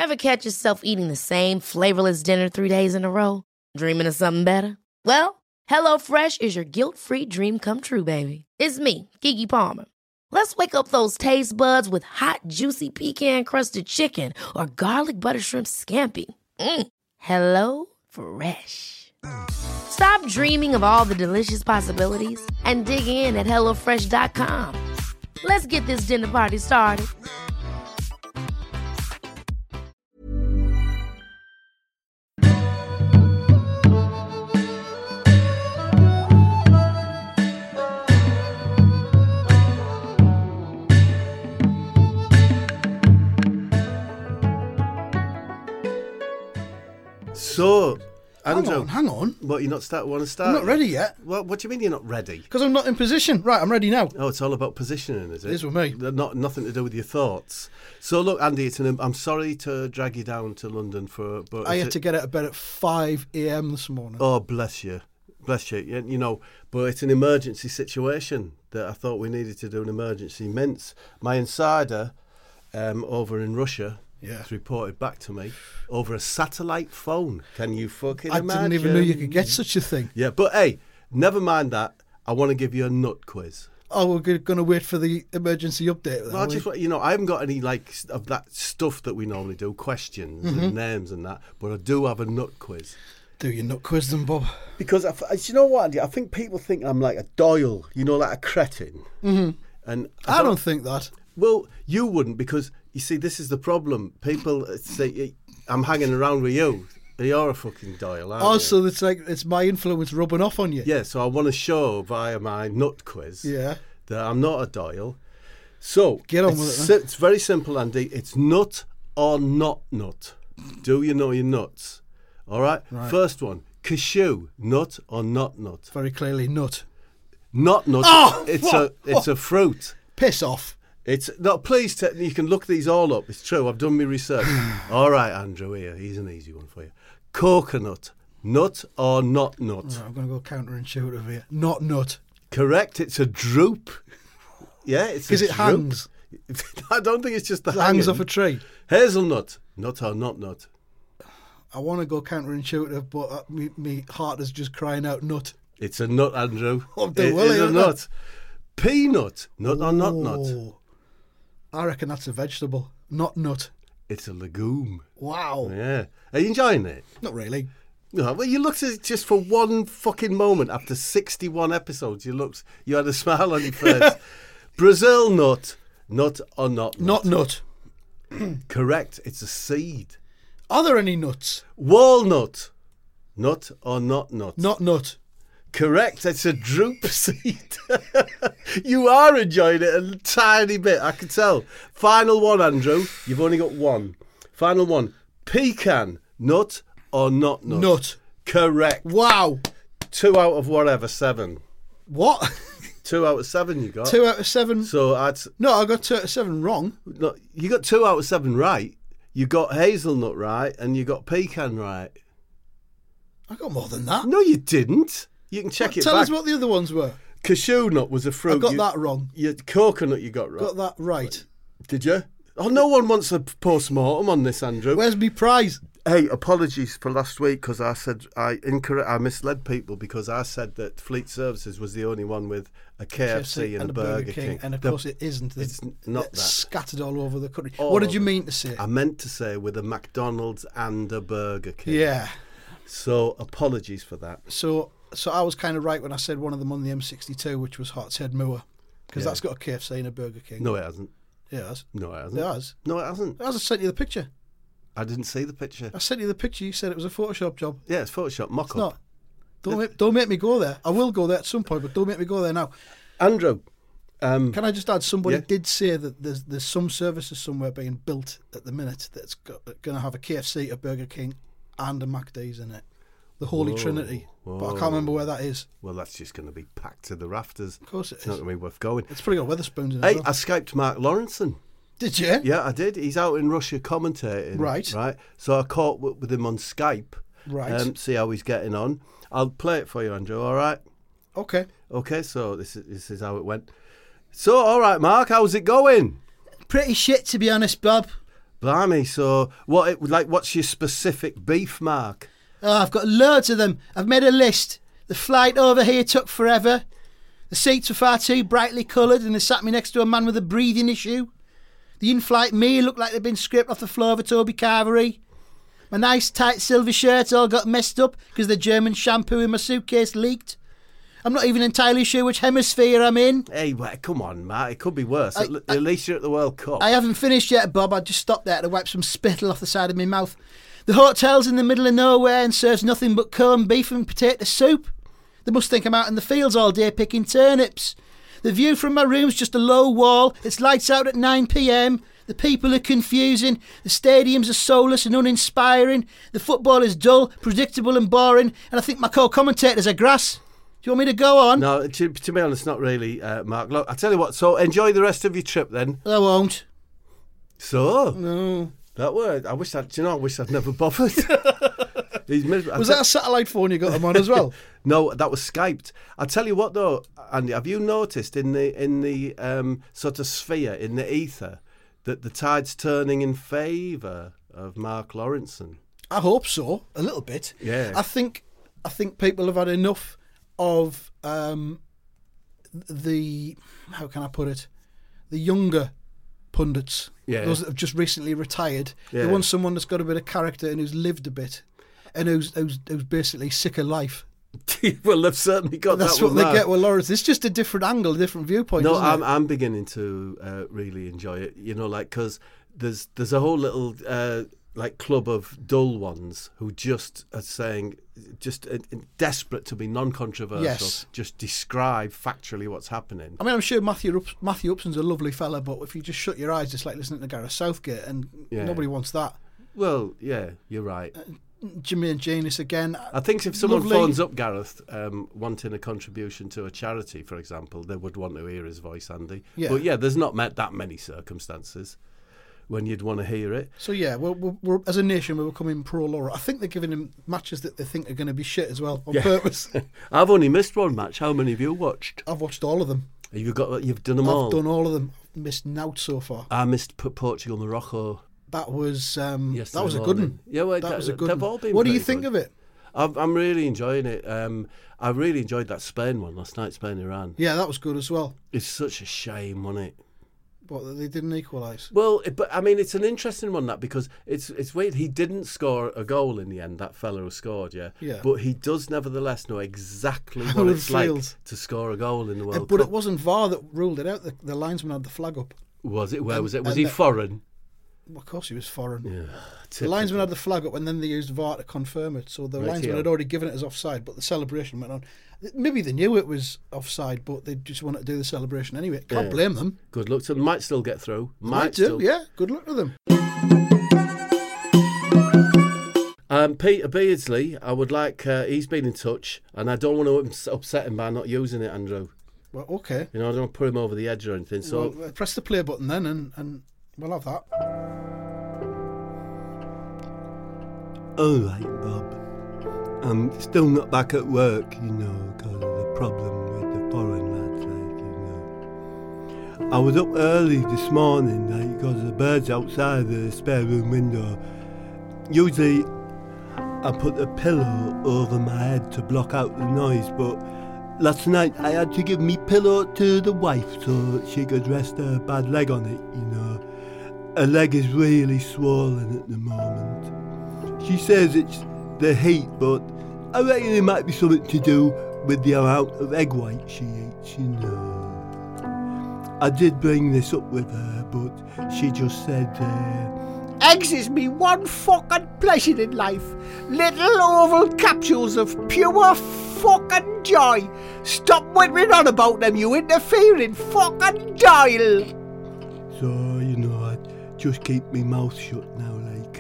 Ever catch yourself eating the same flavorless dinner 3 days in a row? Dreaming of something better? Well, HelloFresh is your guilt-free dream come true, baby. It's me, Keke Palmer. Let's wake up those taste buds with hot, juicy pecan-crusted chicken or garlic butter shrimp scampi. Hello Fresh. Stop dreaming of all the delicious possibilities and dig in at HelloFresh.com. Let's get this dinner party started. So, Andrew, Hang on. What, you want to start? I'm not ready yet. Well, what do you mean you're not ready? Because I'm not in position. Right, I'm ready now. Oh, it's all about positioning, is it? It is with me. Nothing to do with your thoughts. So, look, Andy, I'm sorry to drag you down to London but I had to get out of bed at 5 a.m. this morning. Oh, bless you. Bless you. You know, but it's an emergency situation that I thought we needed to do an emergency mince. My insider over in Russia has reported back to me over a satellite phone. Can you fucking imagine? I didn't even know you could get such a thing. Yeah, but hey, never mind that. I want to give you a nut quiz. Oh, we're going to wait for the emergency update. Well, I haven't got any of that stuff that we normally do, questions and names and that, but I do have a nut quiz. Do your nut quiz then, Bob? Because you know what, Andy? I think people think I'm like a Doyle, like a cretin. Mm-hmm. And I don't think that. Well, you wouldn't, because you see, this is the problem. People say I'm hanging around with you. You're a fucking Doyle, aren't you? So it's my influence rubbing off on you. Yeah, so I want to show via my nut quiz that I'm not a Doyle. So get on with it, then. It's very simple, Andy. It's nut or not nut. Do you know your nuts? All right? First one, cashew, nut or not nut? Very clearly nut. Not nut. Oh, it's a fruit. Piss off. It's not. Please, you can look these all up. It's true. I've done my research. All right, Andrew. Here, here's an easy one for you. Coconut, nut or not nut? Right, I'm going to go counterintuitive here. Not nut. Correct. It's a drupe. Yeah, it's because it hangs. I don't think it's just the hangs off a tree. Hazelnut, nut or not nut? I want to go counterintuitive, but my heart is just crying out nut. It's a nut, Andrew. It is a nut. Peanut, nut or not nut? I reckon that's a vegetable, not nut. It's a legume. Wow. Yeah. Are you enjoying it? Not really. No, well, you looked at it just for one fucking moment after 61 episodes. You had a smile on your face. Brazil nut, nut or not nut? Not nut. Correct. It's a seed. Are there any nuts? Walnut, nut or not nut? Not nut. Correct. It's a drupe seed. You are enjoying it a tiny bit, I can tell. Final one, Andrew. You've only got one. Final one. Pecan, nut or not nut? Nut. Correct. Wow. 2 out of whatever, 7. What? 2 out of 7 you got. 2 out of 7? So I got 2 out of 7 wrong. No, you got 2 out of 7 right. You got hazelnut right and you got pecan right. I got more than that. No, you didn't. You can check it Tell back. us what the other ones were. Cashew nut was a fruit. I got that wrong. Coconut you got right. Got that right. Did you? Oh, no one wants a post-mortem on this, Andrew. Where's my prize? Hey, apologies for last week because I said I misled people because I said that Fleet Services was the only one with a KFC and a Burger King. And of course it isn't. It's not that. Scattered all over the country. What did you mean to say? I meant to say with a McDonald's and a Burger King. Yeah. So apologies for that. So I was kind of right when I said one of them on the M62, which was Hartshead Moor, because that's got a KFC and a Burger King. No, it hasn't. Yeah, it has. No, it hasn't. It has. No, it hasn't. I sent you the picture. I didn't see the picture. I sent you the picture. You said it was a Photoshop job. Yeah, it's Photoshop mock-up. It's not. Don't make me go there. I will go there at some point, but don't make me go there now. Andrew, can I just add? Somebody did say that there's some services somewhere being built at the minute that's going to have a KFC, a Burger King, and a McD's in it. The Holy Trinity. Whoa. But I can't remember where that is. Well, that's just going to be packed to the rafters. Of course it is. It's not going to be worth going. It's pretty got Weatherspoons in it. Hey, I Skyped Mark Lawrenson. Did you? Yeah, I did. He's out in Russia commentating. Right. So I caught with him on Skype. Right. See how he's getting on. I'll play it for you, Andrew, all right? Okay. Okay, so this is how it went. So, all right, Mark, how's it going? Pretty shit, to be honest, Bob. Blimey, so what's your specific beef, Mark? Oh, I've got loads of them. I've made a list. The flight over here took forever. The seats were far too brightly coloured and they sat me next to a man with a breathing issue. The in-flight meal looked like they'd been scraped off the floor of a Toby Carvery. My nice tight silver shirts all got messed up because the German shampoo in my suitcase leaked. I'm not even entirely sure which hemisphere I'm in. Hey, come on, Matt. It could be worse. At least you're at the World Cup. I haven't finished yet, Bob. I just stopped there to wipe some spittle off the side of my mouth. The hotel's in the middle of nowhere and serves nothing but corned beef and potato soup. They must think I'm out in the fields all day picking turnips. The view from my room's just a low wall. It's lights out at 9 p.m. The people are confusing. The stadiums are soulless and uninspiring. The football is dull, predictable and boring. And I think my co-commentators are grass. Do you want me to go on? No, to be honest, not really, Mark. Look, I'll tell you what. So enjoy the rest of your trip then. I won't. So? No. That word. I wish I'd never bothered. Was that a satellite phone you got them on as well? No, that was Skyped. I'll tell you what though, Andy, have you noticed in the sort of sphere, in the ether, that the tide's turning in favour of Mark Lawrenson? I hope so, a little bit. Yeah. I think people have had enough of the, how can I put it, the younger pundits. Yeah. Those that have just recently retired. Yeah. They want someone that's got a bit of character and who's lived a bit. And who's basically sick of life. Well, they've certainly got That's that. what they get with Lawrence. It's just a different angle, a different viewpoint. No, isn't it? I'm beginning to really enjoy it. You know, like because there's a whole little like club of dull ones who just are saying, just desperate to be non-controversial, Yes. just describe factually what's happening. I mean, I'm sure Matthew Upson's a lovely fella, but if you just shut your eyes, it's like listening to Gareth Southgate, and nobody wants that. Well, yeah, you're right. Jermaine Genius again. I think if someone lovely. phones up Gareth wanting a contribution to a charity, for example, they would want to hear his voice, Andy. Yeah. But yeah, there's not that many circumstances when you'd want to hear it. So yeah, we're as a nation, we're becoming pro-Laura. I think they're giving him matches that they think are going to be shit as well, on purpose. I've only missed one match. How many have you watched? I've watched all of them. You've done them all? I've done all of them. I've missed nought so far. I missed Portugal, Morocco. That was a good morning. one. Yeah, well, that was a good they've one. all been What do you pretty think good. of it? I'm really enjoying it. I really enjoyed that Spain one last night, Spain-Iran. Yeah, that was good as well. It's such a shame, wasn't it? But they didn't equalise. Well, but I mean, it's an interesting one, that, because it's weird. He didn't score a goal in the end, that fella who scored, yeah. But he does nevertheless know exactly what it's like to score a goal in the World Cup. But it wasn't VAR that ruled it out. The linesman had the flag up. Was it? Where was it? Was he foreign? Well, of course he was foreign. Yeah. The linesman had the flag up and then they used VAR to confirm it. So the linesman had already given it as offside, but the celebration went on. Maybe they knew it was offside, but they just wanted to do the celebration anyway. Can't blame them. Good luck to them. Might still get through. Might do, yeah. Good luck to them. Peter Beardsley, I would like, he's been in touch, and I don't want to upset him by not using it, Andrew. Well, okay. You know, I don't want to put him over the edge or anything. So well, press the play button then, and we'll have that. All right, Bob. I'm still not back at work, you know, because of the problem with the foreign lads, like, you know. I was up early this morning, like, because the birds outside the spare room window. Usually, I put a pillow over my head to block out the noise, but last night I had to give me pillow to the wife so she could rest her bad leg on it, you know. Her leg is really swollen at the moment. She says it's the heat, but I reckon it might be something to do with the amount of egg white she eats, you know. I did bring this up with her, but she just said, eggs is me one fucking pleasure in life. Little oval capsules of pure fucking joy. Stop whittering on about them, you interfering fucking dial. so, you know, I just keep my mouth shut now, like.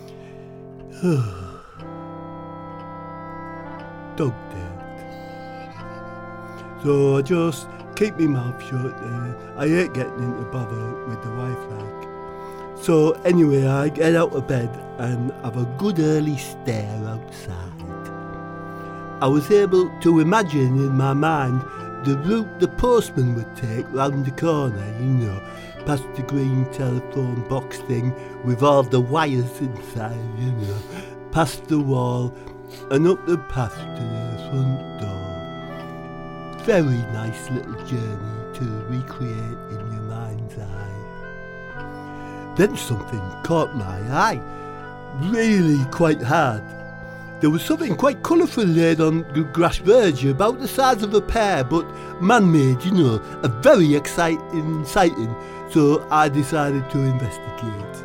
Dog dead. So I just keep my mouth shut. I hate getting into bother with the wife, like. So anyway, I get out of bed and have a good early stare outside. I was able to imagine in my mind the route the postman would take round the corner, you know, past the green telephone box thing with all the wires inside, you know, past the wall and up the path to the front door. Very nice little journey to recreate in your mind's eye. Then something caught my eye, really quite hard. There was something quite colourful laid on the grass verge, about the size of a pear, but man-made, you know, a very exciting sighting, so I decided to investigate.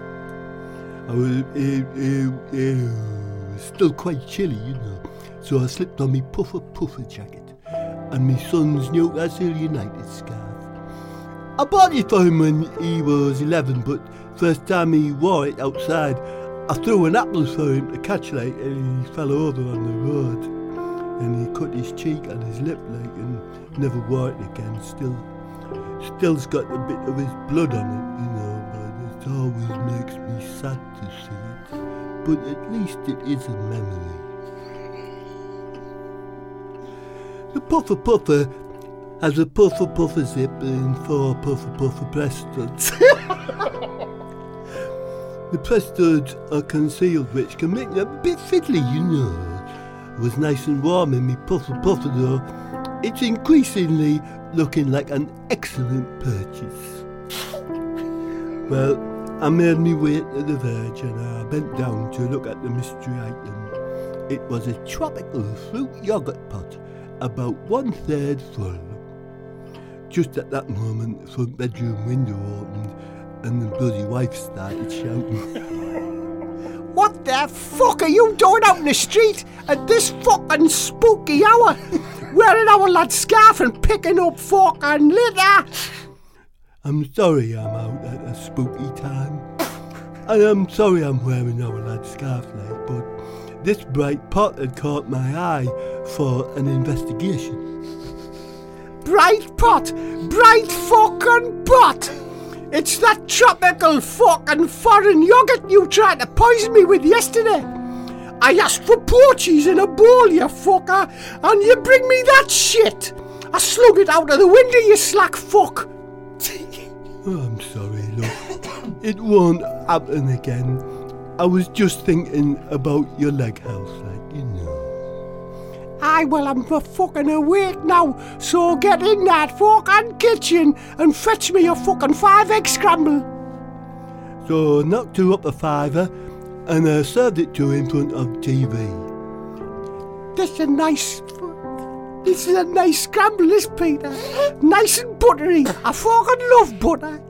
It was still quite chilly, you know, so I slipped on me puffer jacket and me son's Newcastle United scarf. I bought it for him when he was 11, but first time he wore it outside, I threw an apple for him to catch like, and he fell over on the road, and he cut his cheek and his lip like, and never wore it again. Still's got a bit of his blood on it, you know, but it always makes me sad to see it. But at least it is a memory. The puffer has a puffer zip and 4 puffer breast studs. The press studs are concealed, which can make them a bit fiddly, you know. It was nice and warm in me puffer though. It's increasingly looking like an excellent purchase. Well, I made me way to the verge and I bent down to look at the mystery item. It was a tropical fruit yoghurt pot, about 1/3 full. Just at that moment, the front bedroom window opened and the bloody wife started shouting. What the fuck are you doing out in the street at this fucking spooky hour? Wearing our lad's scarf and picking up fucking litter? I'm sorry I'm out at a spooky time. And I'm sorry I'm wearing our lad's scarf like, but this bright pot had caught my eye for an investigation. Bright pot! Bright fucking pot! It's that tropical fucking foreign yoghurt you tried to poison me with yesterday. I asked for porchies in a bowl, you fucker, and you bring me that shit. I slung it out of the window, you slack fuck. Oh, I'm sorry, look. It won't happen again. I was just thinking about your leg house, like, you know. Aye, well, I'm fucking awake now, so get in that fucking kitchen and fetch me a fucking 5-egg scramble. So I knocked her up a $5 and I served it to her in front of TV. This is a nice scramble, this, Peter. Nice and buttery. I fucking love butter.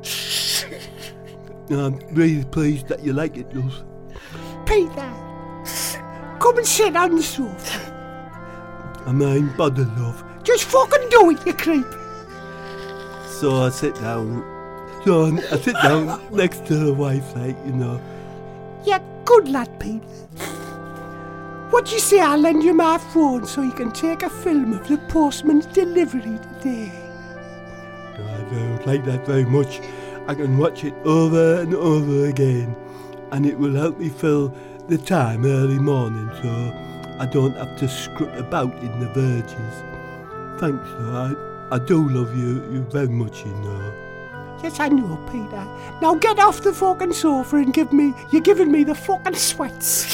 I'm really pleased that you like it, love. Peter, come and sit on the sofa. I mind bother, love. Just fucking do it, you creep. So I sit down next to the wife, like, you know. Yeah, good lad, Peter. What do you say I lend you my phone so you can take a film of the postman's delivery today? I don't like that very much. I can watch it over and over again, and it will help me fill the time early morning, so I don't have to scrut about in the verges. Thanks, though. I do love you very much, you know. Yes, I know, Peter. Now get off the fucking sofa and you're giving me the fucking sweats.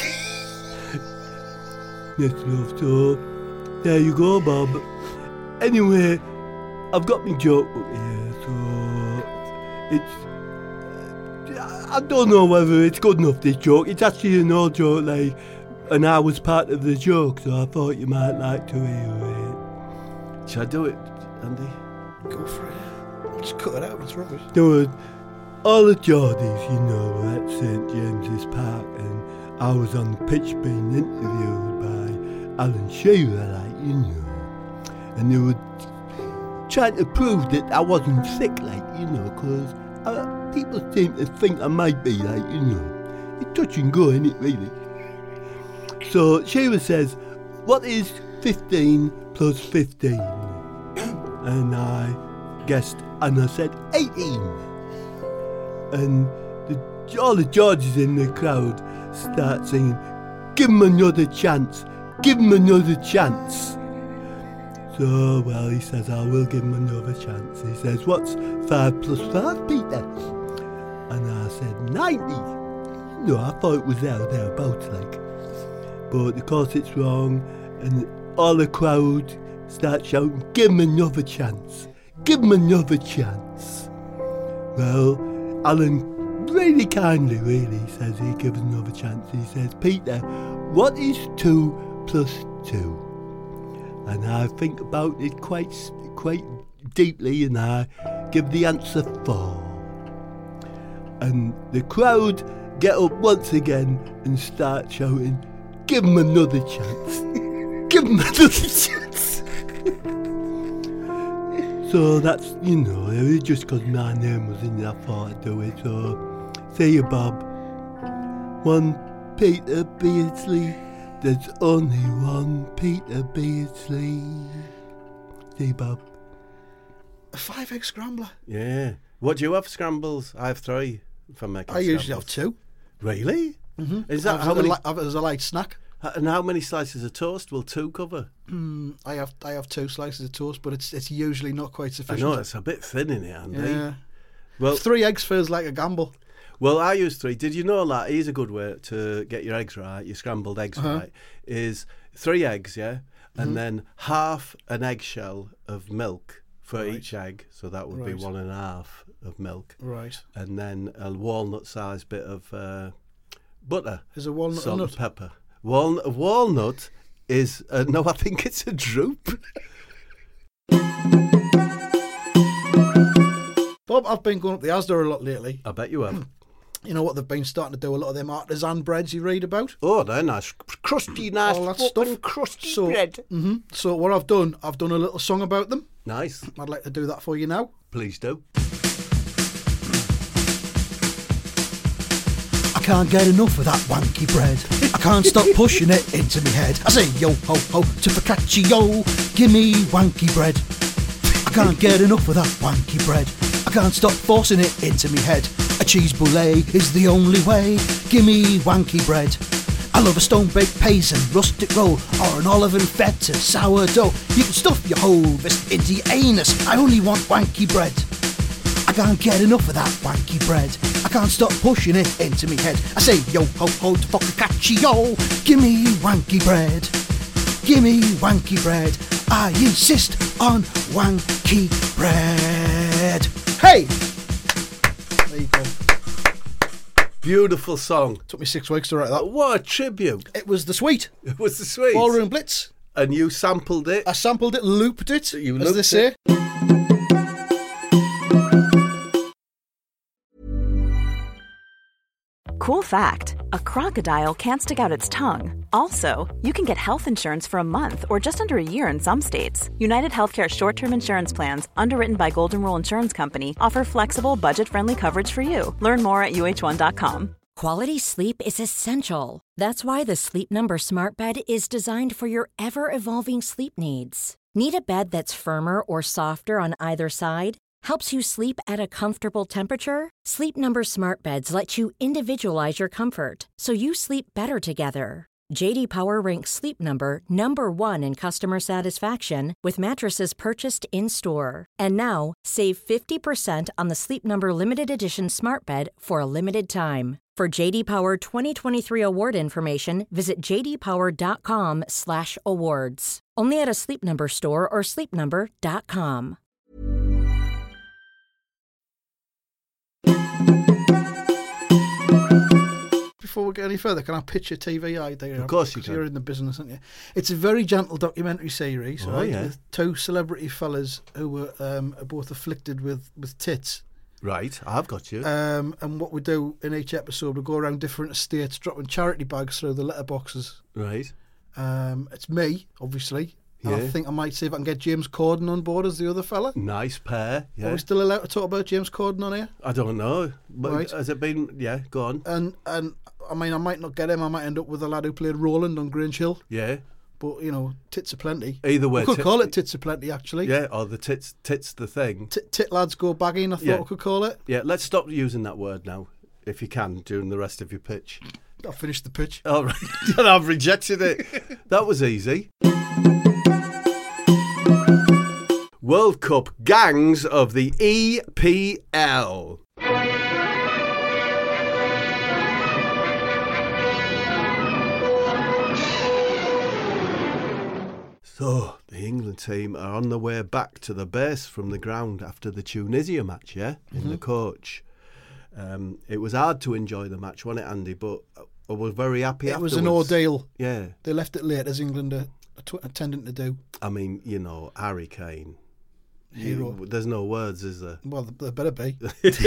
Yes, love, so there you go, Bob. Anyway, I've got my joke book here, so I don't know whether it's good enough, this joke. It's actually an old joke, like, and I was part of the joke, so I thought you might like to hear it. Shall I do it, Andy? Go for it. Just cut it out, it's rubbish. There were all the Geordies, you know, were at St James's Park, and I was on the pitch being interviewed by Alan Shearer, like, you know, and they were trying to prove that I wasn't sick, like, you know, because people seem to think I might be, like, you know. It's touch and go, isn't it, really? So Shearer says, what is 15 plus 15? And I guessed, and I said 18. And all the Georges in the crowd start singing, give him another chance, give him another chance. So, well, he says, I will give him another chance. He says, what's 5 plus 5, Peter? And I said, 90. No, I thought it was thereabouts, like. But of course it's wrong, and all the crowd start shouting, give him another chance. Give him another chance. Well, Alan really kindly, really, says he gives another chance. He says, Peter, what is 2 plus 2? And I think about it quite deeply, and I give the answer 4. And the crowd get up once again and start shouting, give him another chance. Give him another chance. So that's, just because my name was in there, I thought I'd do it. So, see you, Bob. One Peter Beardsley. There's only one Peter Beardsley. See, Bob. A 5-egg scrambler. Yeah. What do you have, scrambles? I have 3 for making I usually have scrambles. 2. Really? Mm-hmm. Is that how many? As a light snack. And how many slices of toast will 2 cover? I have 2 slices of toast, but it's usually not quite I sufficient. know, it's a bit thin in it, Andy. Yeah. Well, 3 eggs feels like a gamble. Well, I use 3. Did you know that? Here's a good way to get your eggs right, your scrambled eggs right, is 3 eggs, yeah? And then half an eggshell of milk for each egg. So that would be 1.5 of milk. Right. And then a walnut-sized bit of butter. Is a walnut salt a nut? and pepper. Walnut is... no, I think it's a droop. Bob, I've been going up the Asda a lot lately. I bet you have. You know what they've been starting to do? A lot of them artisan breads you read about. Oh, they're nice. Crusty, nice All that fucking stuff. crusty bread. So what I've done a little song about them. Nice. I'd like to do that for you now. Please do. I can't get enough of that wanky bread. I can't stop pushing it into me head. I say yo ho ho to focaccia, give me wanky bread. I can't get enough of that wanky bread. I can't stop forcing it into me head. A cheese brulee is the only way. Give me wanky bread. I love a stone-baked paisley, rustic roll, or an olive and feta sourdough. You can stuff your whole fist into your anus. I only want wanky bread. I can't get enough of that wanky bread. I can't stop pushing it into me head. I say yo ho ho to focaccia, give me wanky bread. Give me wanky bread. I insist on wanky bread. Hey! There you go. Beautiful song. Took me 6 weeks to write that. What a tribute. It was the Sweet. It was the Sweet. Ballroom Blitz. And you sampled it. I sampled it, looped it, You as looped they say. it. Cool fact, a crocodile can't stick out its tongue. Also, you can get health insurance for a month or just under a year in some states. United Healthcare short-term insurance plans, underwritten by Golden Rule Insurance Company, offer flexible, budget-friendly coverage for you. Learn more at uh1.com. Quality sleep is essential. That's why the Sleep Number Smart Bed is designed for your ever-evolving sleep needs. Need a bed that's firmer or softer on either side? Helps you sleep at a comfortable temperature? Sleep Number Smart Beds let you individualize your comfort, so you sleep better together. J.D. Power ranks Sleep Number number 1 in customer satisfaction with mattresses purchased in-store. And now, save 50% on the Sleep Number Limited Edition Smart Bed for a limited time. For J.D. Power 2023 award information, visit jdpower.com/awards. Only at a Sleep Number store or sleepnumber.com. Before we get any further, can I pitch a TV idea? Of course you Because can. you're in the business, aren't you? It's a very gentle documentary series, right? Yeah. With 2 celebrity fellas who were both afflicted with tits. Right, I've got you. And what we do in each episode, we go around different estates, dropping charity bags through the letterboxes. Right. It's me, obviously. And I Yeah. think I might see if I can get James Corden on board as the other fella. Nice pair. Are Yeah. we still allowed to talk about James Corden on here? I don't know. But Right. has it been... Yeah, go on. And I mean, I might not get him. I might end up with the lad who played Roland on Grange Hill. Yeah. But, you know, tits are plenty. Either way. We could call it tits are plenty, actually. Yeah, or the tits the thing. Tit lads go bagging, I thought Yeah. we could call it. Yeah, let's stop using that word now, if you can, during the rest of your pitch. I'll finish the pitch. All right. I've rejected it. That was easy. World Cup gangs of the EPL. So, the England team are on their way back to the base from the ground after the Tunisia match, yeah, in the coach. It was hard to enjoy the match, wasn't it, Andy? But I was very happy afterwards. It was an ordeal. Yeah. They left it late, as England are tending to do. I mean, you know, Harry Kane. Hero. There's no words, is there? Well, there better be.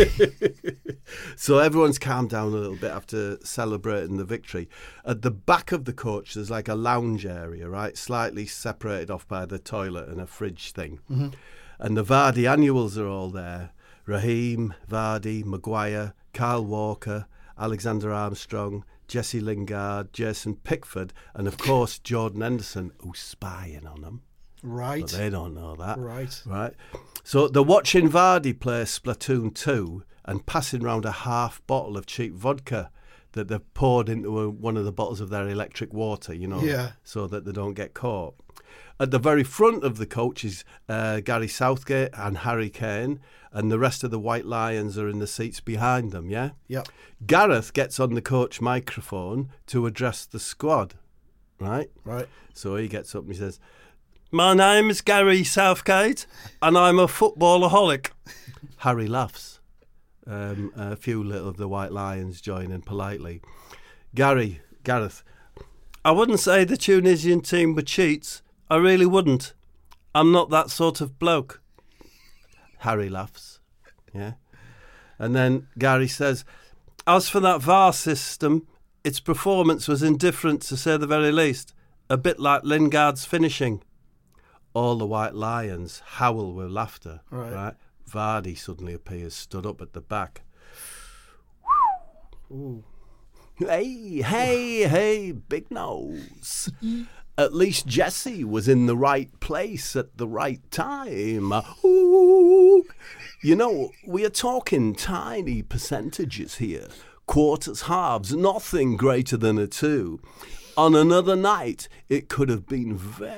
So everyone's calmed down a little bit after celebrating the victory. At the back of the coach, there's like a lounge area, right? Slightly separated off by the toilet and a fridge thing. Mm-hmm. And the Vardy annuals are all there. Raheem, Vardy, Maguire, Kyle Walker, Alexander Armstrong, Jesse Lingard, Jason Pickford, and of course Jordan Henderson, who's spying on them. Right. But they don't know that. Right. So they're watching Vardy play Splatoon 2 and passing round a half bottle of cheap vodka that they've poured into one of the bottles of their electric water, you know, so that they don't get caught. At the very front of the coach is Gary Southgate and Harry Kane, and the rest of the White Lions are in the seats behind them, yeah? Yep. Gareth gets on the coach microphone to address the squad, right? Right. So he gets up and he says, "My name is Gary Southgate, and I'm a footballaholic." Harry laughs. A few little of the White Lions join in politely. Gareth, "I wouldn't say the Tunisian team were cheats. I really wouldn't. I'm not that sort of bloke." Harry laughs. Yeah. And then Gary says, "As for that VAR system, its performance was indifferent to say the very least. A bit like Lingard's finishing." All the White Lions howl with laughter. Right. Vardy suddenly appears, stood up at the back. Ooh. Hey, big nose. At least Jesse was in the right place at the right time. Ooh. You know, we are talking tiny percentages here. Quarters, halves, nothing greater than a 2. On another night, it could have been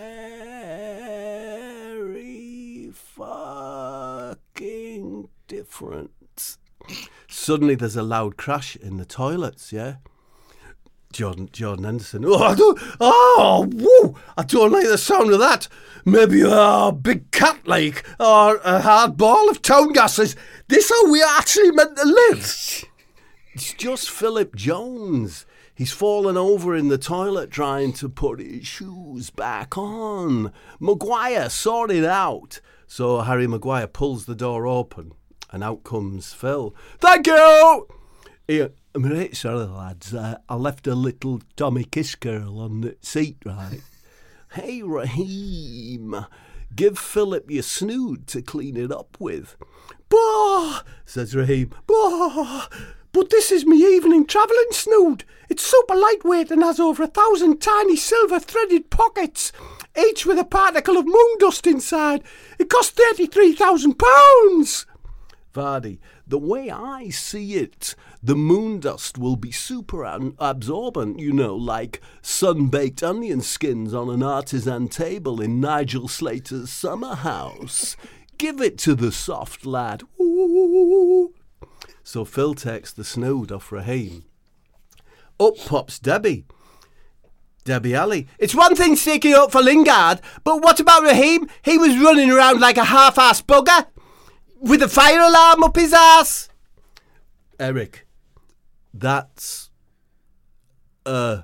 very fucking different. Suddenly there's a loud crash in the toilets, yeah? Jordan Henderson. Woo! I don't like the sound of that. Maybe a big cat lake or a hard ball of town gas. Is this how we actually meant to live? It's just Philip Jones. He's fallen over in the toilet trying to put his shoes back on. Maguire, sort it out. So Harry Maguire pulls the door open and out comes Phil. "Thank you!" "I'm right sorry, lads. I left a little Tommy Kiss girl on the seat, right?" "Hey, Raheem, give Philip your snood to clean it up with." "Bah!" says Raheem. "Bah! But this is me evening travelling snood. It's super lightweight and has over 1,000 tiny silver threaded pockets, each with a particle of moon dust inside. It cost £33,000. Vardy, "The way I see it, the moon dust will be super absorbent, you know, like sun-baked onion skins on an artisan table in Nigel Slater's summer house. Give it to the soft lad." Ooh. So Phil takes the snood off Raheem. Up pops Debbie Alley. "It's one thing sticking up for Lingard, but what about Raheem? He was running around like a half-assed bugger with a fire alarm up his ass." "Eric, that's a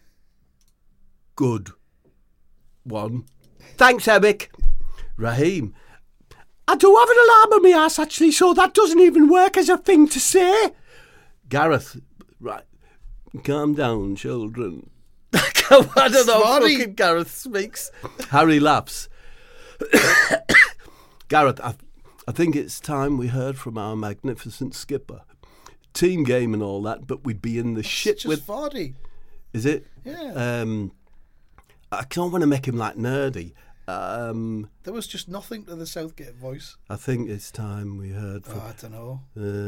good one." "Thanks, Eric." Raheem, "I do have an alarm on my ass, actually, so that doesn't even work as a thing to say." Gareth, "Right, calm down, children." I don't know how fucking Gareth speaks. Harry laughs. "Gareth, I think it's time we heard from our magnificent skipper. Team game and all that, but we'd be in the shit just with Vardy. Is it? Yeah. I don't want to make him like nerdy. There was just nothing to the Southgate voice. I think it's time we heard from... I don't know.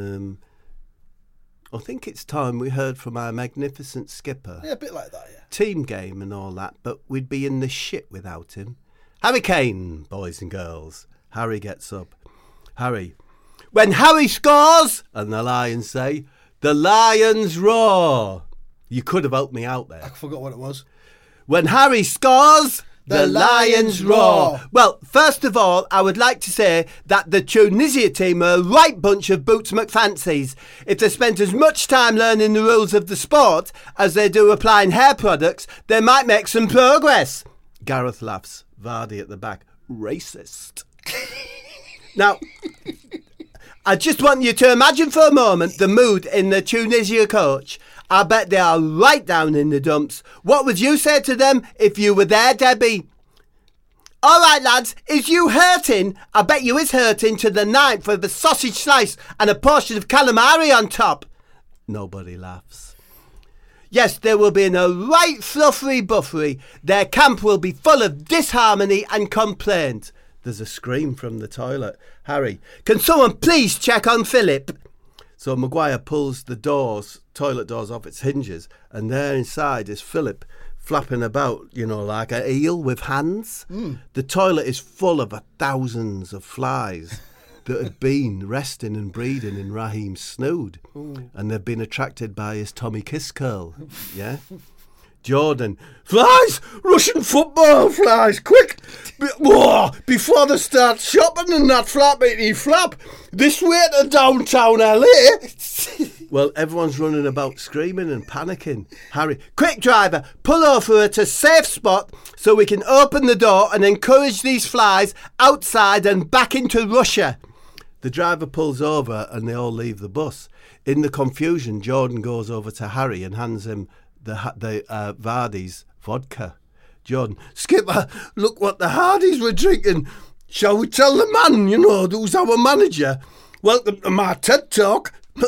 I think it's time we heard from our magnificent skipper. Yeah, a bit like that, yeah. Team game and all that, but we'd be in the shit without him. Harry Kane, boys and girls. Harry gets up. Harry. When Harry scores, and the Lions say, the Lions roar. You could have helped me out there. I forgot what it was. When Harry scores, the Lions roar. Well, first of all, I would like to say that the Tunisia team are a right bunch of Boots McFancies. If they spent as much time learning the rules of the sport as they do applying hair products, they might make some progress. Gareth laughs. Vardy at the back. Racist. Now, I just want you to imagine for a moment the mood in the Tunisia coach. I bet they are right down in the dumps. What would you say to them if you were there, Debbie? All right, lads, is you hurting? I bet you is hurting to the ninth with a sausage slice and a portion of calamari on top. Nobody laughs. Yes, there will be a right fluffery buffery. Their camp will be full of disharmony and complaint. There's a scream from the toilet. Harry, can someone please check on Philip? So Maguire pulls the toilet doors off its hinges, and there inside is Philip flapping about, like an eel with hands. The toilet is full of thousands of flies that had been resting and breeding in Raheem's snood. And they've been attracted by his Tommy Kiss curl. Yeah? Jordan, flies! Russian football flies! Quick! Before they start shopping in that flappity flap, this way to downtown LA. Well, everyone's running about screaming and panicking. Harry, quick driver, pull over at a safe spot so we can open the door and encourage these flies outside and back into Russia. The driver pulls over and they all leave the bus. In the confusion, Jordan goes over to Harry and hands him the Vardy's vodka. Jordan, Skipper, look what the Hardys were drinking. Shall we tell the man, who's our manager? Welcome to my TED Talk.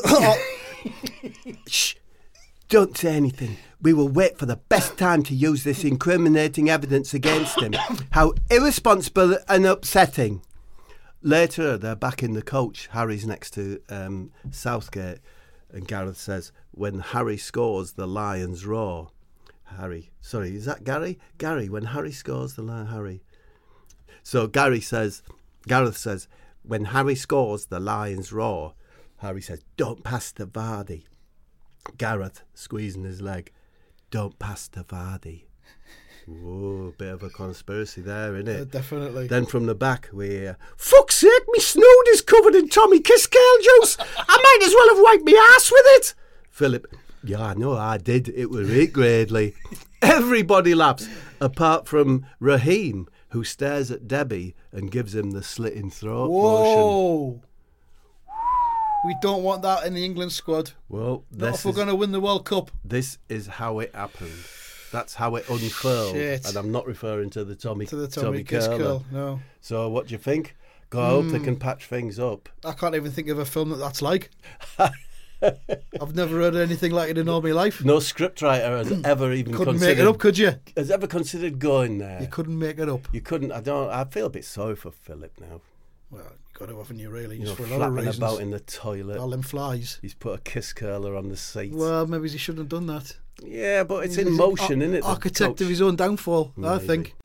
Shh, don't say anything. We will wait for the best time to use this incriminating evidence against him. How irresponsible and upsetting. Later, they're back in the coach. Harry's next to Southgate. And Gareth says, when Harry scores, the Lions roar. Is that Gary? Gary, when Harry scores, the Lions, Harry. So Gareth says, when Harry scores, the Lions roar. Harry says, don't pass to Vardy. Gareth, squeezing his leg, don't pass to Vardy. Whoa, bit of a conspiracy there, isn't it? Definitely. Then from the back we hear, fuck's sake, me snood is covered in Tommy Kiss curl juice. I might as well have wiped me ass with it. Philip, yeah, I know I did. It was right gradely. Everybody laughs, apart from Raheem, who stares at Debbie and gives him the slitting throat motion. We don't want that in the England squad. Well, not if we're going to win the World Cup. This is how it happened. That's how it unfurled. Shit. And I'm not referring to the Tommy Kiss curl. No. So what do you think? God, I hope they can patch things up. I can't even think of a film that's like. I've never heard anything like it in all my life. No scriptwriter has ever even couldn't make it up, could you? Has ever considered going there. You couldn't make it up. You couldn't. I feel a bit sorry for Philip now. Well, you got to, haven't you, really? Just for a lot of reasons. About in the toilet. All them flies. He's put a kiss curler on the seat. Well, maybe he shouldn't have done that. Yeah, but it's in motion, isn't it? Architect of his own downfall, maybe. I think.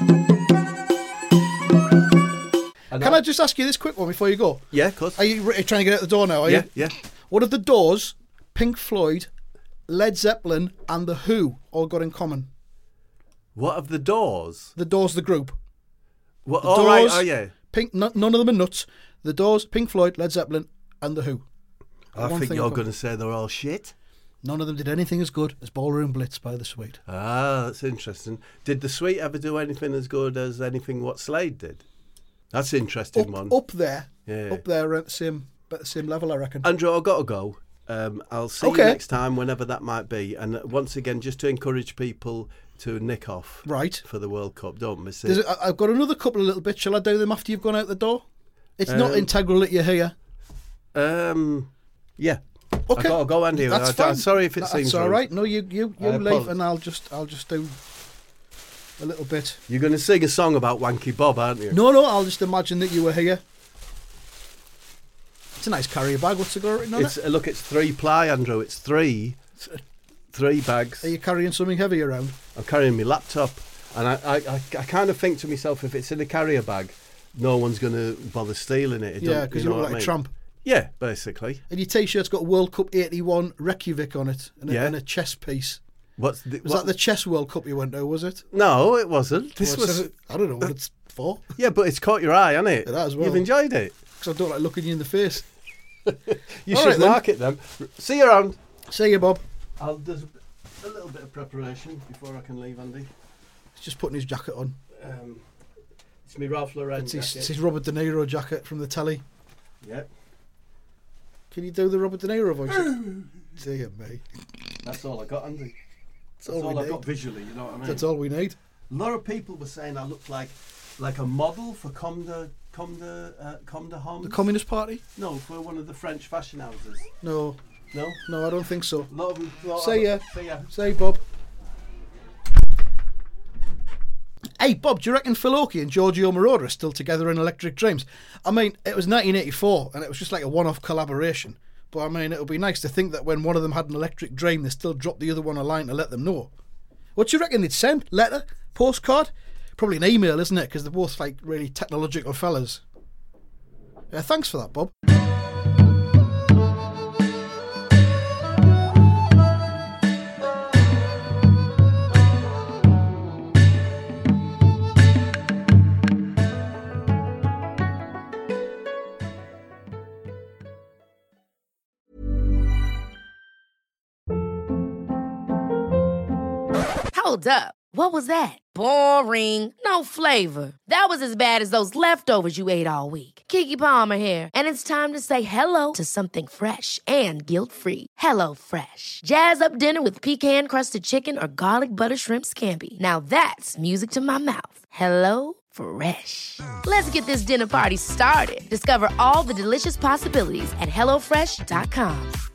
Can I just ask you this quick one before you go? Yeah, of course. Are you trying to get out the door now, are you? Yeah. What have the Doors, Pink Floyd, Led Zeppelin and The Who all got in common? What have the Doors? The Doors, the group. What? The all Doors, right, oh yeah. None of them are nuts. The Doors, Pink Floyd, Led Zeppelin and The Who. I think you're going to say they're all shit. None of them did anything as good as Ballroom Blitz by The Sweet. Ah, that's interesting. Did The Sweet ever do anything as good as anything what Slade did? That's an interesting one. Up there. Yeah. Up there at the same level, I reckon. Andrew, I've got to go. I'll see you next time, whenever that might be. And once again, just to encourage people to nick off for the World Cup. Don't miss it. I've got another couple of little bits. Shall I do them after you've gone out the door? It's not integral that you're here. Yeah. Okay. I've got to go, Andy. I'm sorry if it seems all right. No, you leave, and I'll just do a little bit. You're going to sing a song about Wanky Bob, aren't you? No, I'll just imagine that you were here. It's a nice carrier bag. What's it got written on it? Look, it's 3-ply, Andrew. It's three bags. Are you carrying something heavy around? I'm carrying my laptop, and I kind of think to myself, if it's in a carrier bag, no one's going to bother stealing it. Yeah, because you look like a tramp. Yeah, basically. And your T-shirt's got World Cup 81 Reykjavik on it and a chess piece. Was that the chess World Cup you went to, was it? No, it wasn't. I don't know what it's for. Yeah, but it's caught your eye, hasn't it? It has, well. You've enjoyed it. Because I don't like looking you in the face. You should mark it then. See you around. See you, Bob. There's a little bit of preparation before I can leave, Andy. He's just putting his jacket on. It's my Ralph Lauren jacket. It's his Robert De Niro jacket from the telly. Yep. Can you do the Robert De Niro voice? Dear me. That's all I got, Andy. That's all I've got visually, you know what I mean? That's all we need. A lot of people were saying I looked like a model for Comme des Hommes. The Communist Party? No, for one of the French fashion houses. No, I don't think so. See ya. Say, Bob. Hey, Bob, do you reckon Phil Oakey and Giorgio Moroder are still together in Electric Dreams? I mean, it was 1984, and it was just like a one-off collaboration. But I mean, it would be nice to think that when one of them had an electric dream, they still dropped the other one a line to let them know. What do you reckon they'd send? Letter? Postcard? Probably an email, isn't it? Because they're both like really technological fellas. Yeah, thanks for that, Bob. Hold up. What was that? Boring. No flavor. That was as bad as those leftovers you ate all week. Keke Palmer here, and it's time to say hello to something fresh and guilt-free. Hello Fresh. Jazz up dinner with pecan-crusted chicken or garlic butter shrimp scampi. Now that's music to my mouth. Hello Fresh. Let's get this dinner party started. Discover all the delicious possibilities at HelloFresh.com.